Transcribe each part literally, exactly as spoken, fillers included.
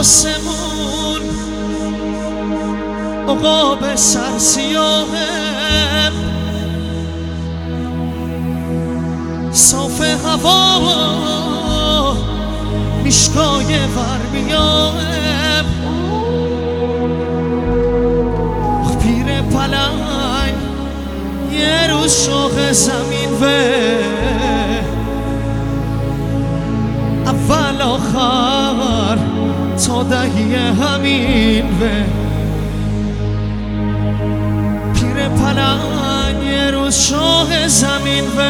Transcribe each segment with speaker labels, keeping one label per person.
Speaker 1: آسمون عقاب سرسیاهم، صاف هوا میشکای ورمیاهم، پیر پلنگ یه روز شوق زمین و اول آخر تا دهی همین و پیر پلنگ یه روز شوق زمین و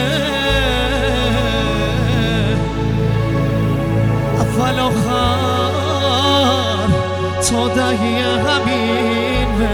Speaker 1: اول آخر تا دهی همین و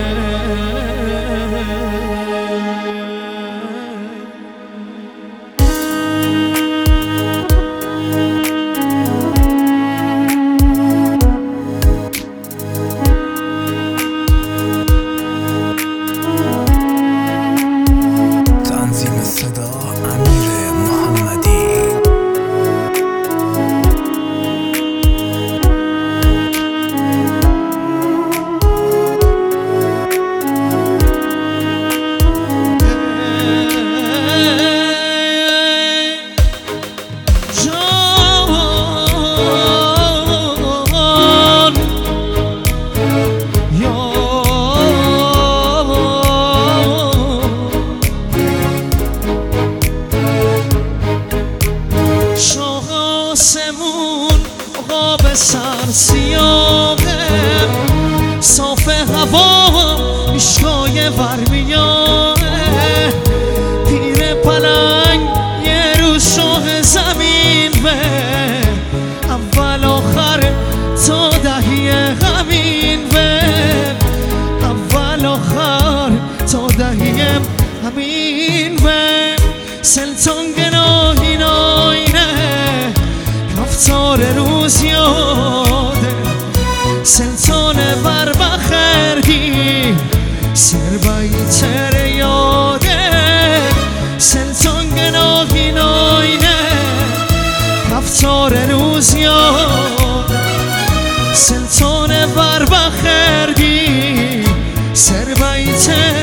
Speaker 1: سرسیاهم، صاف هوا میشکای ورمیاهم، پیر پلنگ یه روز شوق زمین و اول آخر تا دهی همین و اول آخر تا دهی همین و سلطان گناهی ناینه رفتار روز یاده، سلطان بر بخردی سر بیتر یاده، سلطان گناهی ناینه رفتار روز یاده، سلطان بر بخردی سر بیتر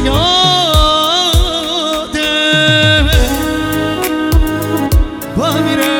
Speaker 1: یاده با میره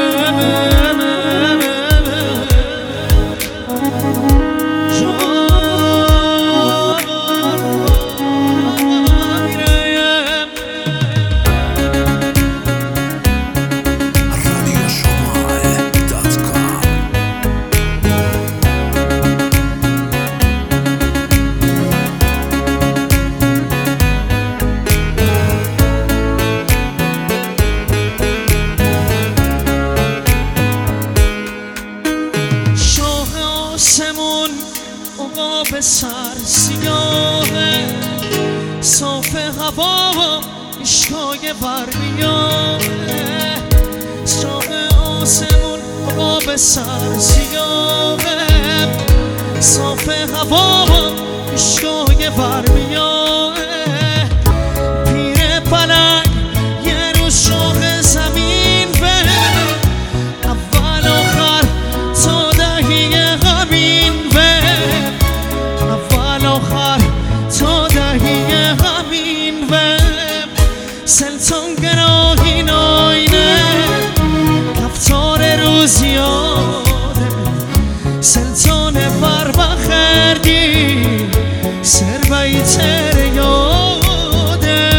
Speaker 1: آسمون عقاب سرسیاهم، صاف هوا میشکای ورمیاهم، شاه آسمون عقاب سرسیاهم، صاف هوا میشکای ورمیاهم، پیر پلنگ یه روز شوق زمین و اول آخر تا دهی همین و اول آخر تا دهی همین و سلطان گناهی ناینه رفتار روز یاده، سلطان بر بخردی سر بیتر یاده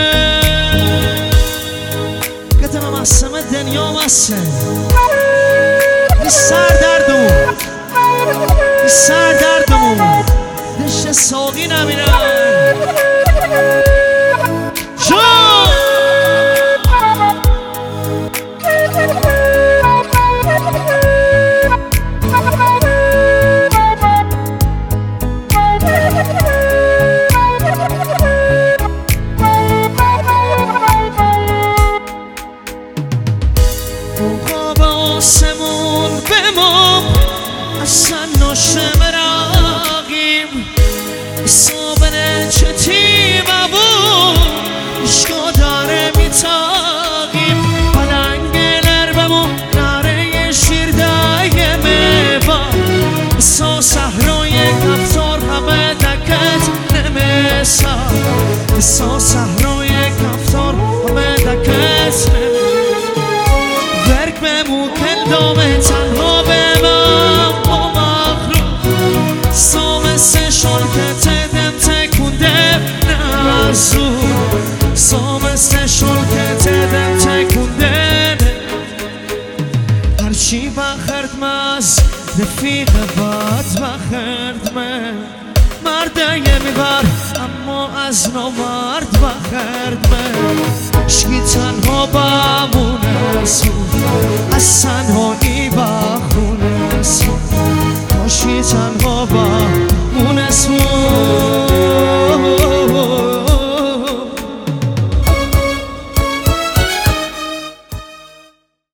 Speaker 1: قدم مسم دنیا مسه این سر دردمون این سر دردمون دشت ساقی نمیرن جان عقاب آسمون بمون اصلا نشم رقیم صابنه چه حسا صحرای کفتار همه دکسنه ورک بمو کلدام تنها بمم با مخلوق سامسه شل که تدم تکونده نرسو سامسه شل که تدم تکونده هرچی بخرد مز رفیق بد بخرد من مرده یه میبر اما از نامرد بخرد من شکی تنها بمونه سود از تنهایی بخونه سود کاشی تنها بمونه سود